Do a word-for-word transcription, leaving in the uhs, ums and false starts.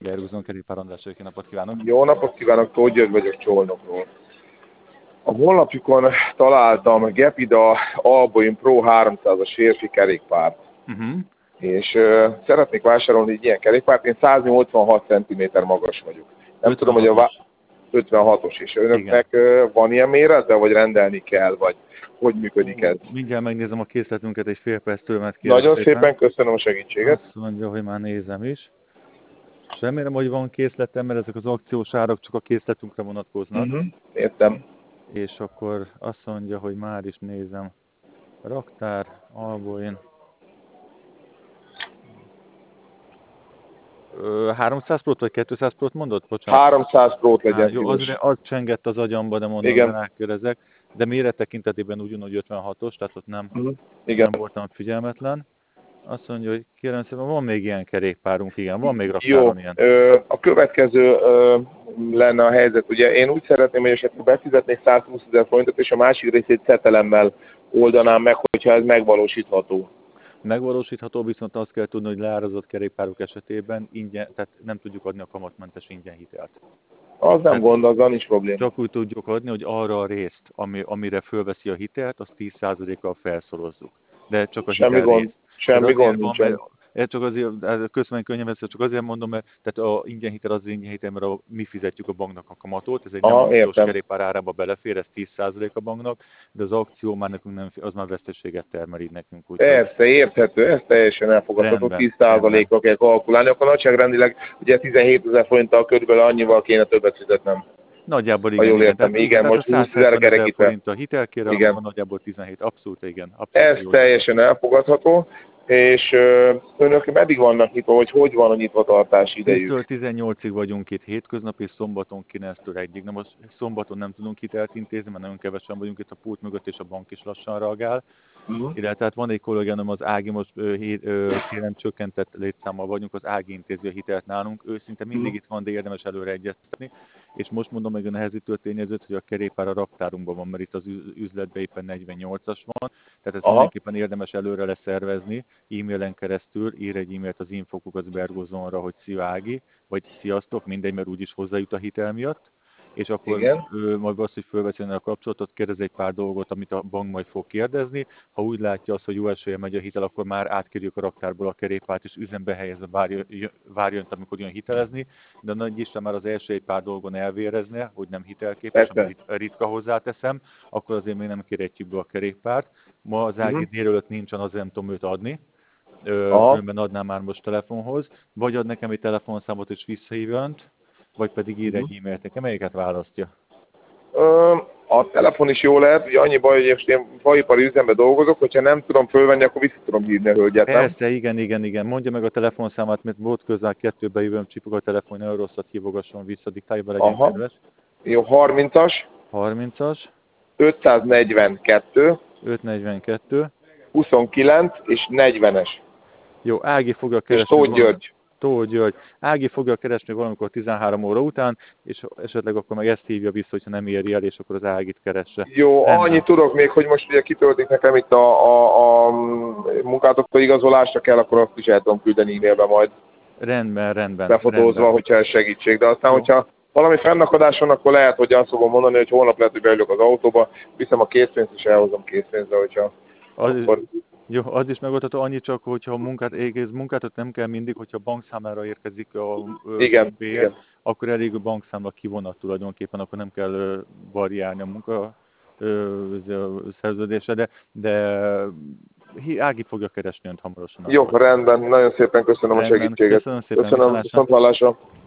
Berguzon kerékpár András, jó napot kívánok! Jó napot kívánok, Tóth György vagyok Csolnokról. A honlapjukon találtam Gepida Alboin Pro háromszázas férfi kerékpárt. Uh-huh. És uh, szeretnék vásárolni egy ilyen kerékpárt, én száz nyolcvanhat centiméter magas vagyok. Nem tudom, hogy a vá... ötvenhatos, és önöknek uh, van ilyen mérete, vagy rendelni kell, vagy hogy működik ez? Mindjárt megnézem a készletünket, egy fél perc türelmet kérem. Nagyon szépen, szépen köszönöm a segítséget. Azt mondja, hogy már nézem is. És remélem, hogy van készletem, mert ezek az akciós árak csak a készletünkre vonatkoznak. Uh-huh. Értem. És akkor azt mondja, hogy már is nézem. Raktár, Alboin. háromszáz prót vagy kétszáz prót mondott? Bocsánat. háromszáz prót legyen. Há, jó, az, az csengett az agyamba, de mondom, igen. Rákörezek. De méret tekintetében ugyanúgy ötvenhatos, tehát ott nem, uh-huh. igen. nem voltam figyelmetlen. Azt mondja, hogy kérem szépen, van még ilyen kerékpárunk, igen, van még raktáron ilyen. Ö, a következő ö, lenne a helyzet, ugye én úgy szeretném, hogy esetleg befizetnék százhúszezer forintot, és a másik részét szetelemmel oldanám meg, hogyha ez megvalósítható. Megvalósítható, viszont azt kell tudni, hogy leárazott kerékpárok esetében ingyen, tehát nem tudjuk adni a kamatmentes ingyen hitelt. Az nem tehát gond, azzal nincs probléma. Csak úgy tudjuk adni, hogy arra a részt, ami, amire fölveszi a hitelt, azt tíz százalékkal felszorozzuk. De csak a Semmi hitel gond. rész. Semmi gond nincsen. Csak azért, köszönöm könnyen, csak azért mondom, mert tehát a ingyen hitel az ingyen hitel, mert a, mi fizetjük a banknak a kamatot, ez egy nem akciós kerékpár árába belefér, ez tíz százalék a banknak, de az akció már nekünk nem, az már veszteséget termel így nekünk. Úgy, persze, érthető, ez teljesen elfogadható, tíz százalékra kell kalkulálni, akkor nagyságrendileg ugye tizenhétezer forinttal körülbelül annyival kéne többet fizetnem. Nagyjából igen. Ha jól értem, igen, igen most húszezer kerekítve. A hitelkére, igen. Akkor nagyjából tizenhét, abszolút igen. Abszolút ez teljesen elfogadható. És ö, önök meddig vannak nyitva, hogy hogy van a nyitvatartási idejük? tíztől tizennyolcig vagyunk itt hétköznap, és szombaton kilenctől egyig. Na most szombaton nem tudunk hitelt intézni, mert nagyon kevesen vagyunk itt a pult mögött, és a bank is lassan reagál. Uh-huh. Illetve tehát van egy kollégánom, az Ági, most kérem csökkentett létszámmal vagyunk, az Ági intézi a hitelt nálunk. Ő szinte mindig uh-huh. itt van, de érdemes előre egyeztetni. És most mondom meg a nehezítő tényezőt, hogy a kerékpár a raktárunkban van, mert itt az üzletben éppen negyvennyolcas van. Tehát ezt mindenképpen érdemes előre leszervezni. E-mailen keresztül ír egy e-mailt az infokukacbergozonra, hogy szia Ági, vagy sziasztok, mindegy, mert úgyis hozzájut a hitel miatt. És akkor ő, majd azt, hogy fölveszi a kapcsolatot, kérdez egy pár dolgot, amit a bank majd fog kérdezni. Ha úgy látja azt, hogy jó esélye megy a hitel, akkor már átkérjük a raktárból a kerékpárt, és üzembe helyezve várjon, amikor jön hitelezni. De nagy Isten már az első egy pár dolgon elvérezne, hogy nem hitelképes, amit ritka hozzáteszem, akkor azért még nem kérhetjük be a kerékpárt. Ma az Ági uh-huh. délelőtt nincsen, azért nem tudom őt adni. Különben adnám már most telefonhoz. Vagy ad nekem egy telefonszámot és visszahív önt, vagy pedig ír egy e-mailt nekem. Melyiket választja? Ö, a telefon is jó lehet, ugye annyi baj, hogy én faipari üzemben dolgozok, hogyha nem tudom fölvenni, akkor vissza tudom hívni a hölgyet. Persze, nem? igen, igen, igen. Mondja meg a telefonszámát, mert volt közel kettőbe jövőm, csipog a telefon, nagyon rosszat hívogasson vissza, diktálja be, legyen kedves. Jó, harmincas. harmincas. ötszáznegyvenkettő. ötszáznegyvenkettő. huszonkilenc és negyvenes. Jó, Ági fogja keresni. És Tóth György. Tóth György. Ági fogja keresni valamikor tizenhárom óra után, és esetleg akkor meg ezt hívja vissza, hogyha nem éri el, és akkor az Ágit keresse. Jó, rendben. Annyit tudok még, hogy most ugye kitöltik nekem itt a, a, a munkáltató igazolásra kell, akkor azt is el tudom küldeni e-mailbe majd. Rendben, rendben. Befotózva, rendben. hogyha ez segítség. De aztán, jó. hogyha valami fennakadás van, akkor lehet, hogy azt fogom mondani, hogy holnap lehet, hogy beülök az autóba, viszem a készpénzt, és elhozom készpénzre, hogyha az akkor... Is, jó, az is megoldható, annyi csak, hogyha a munkát, egész munkát nem kell mindig, hogyha bankszámlára érkezik a igen, bér, igen. akkor elég a bankszámla kivonat tulajdonképpen, akkor nem kell variálni a munka szerződésre, de, de Ági fogja keresni önt hamarosan. Jó, rendben, nagyon szépen köszönöm rendben. a segítséget. Köszönöm szépen, köszönöm, viszontlátásra.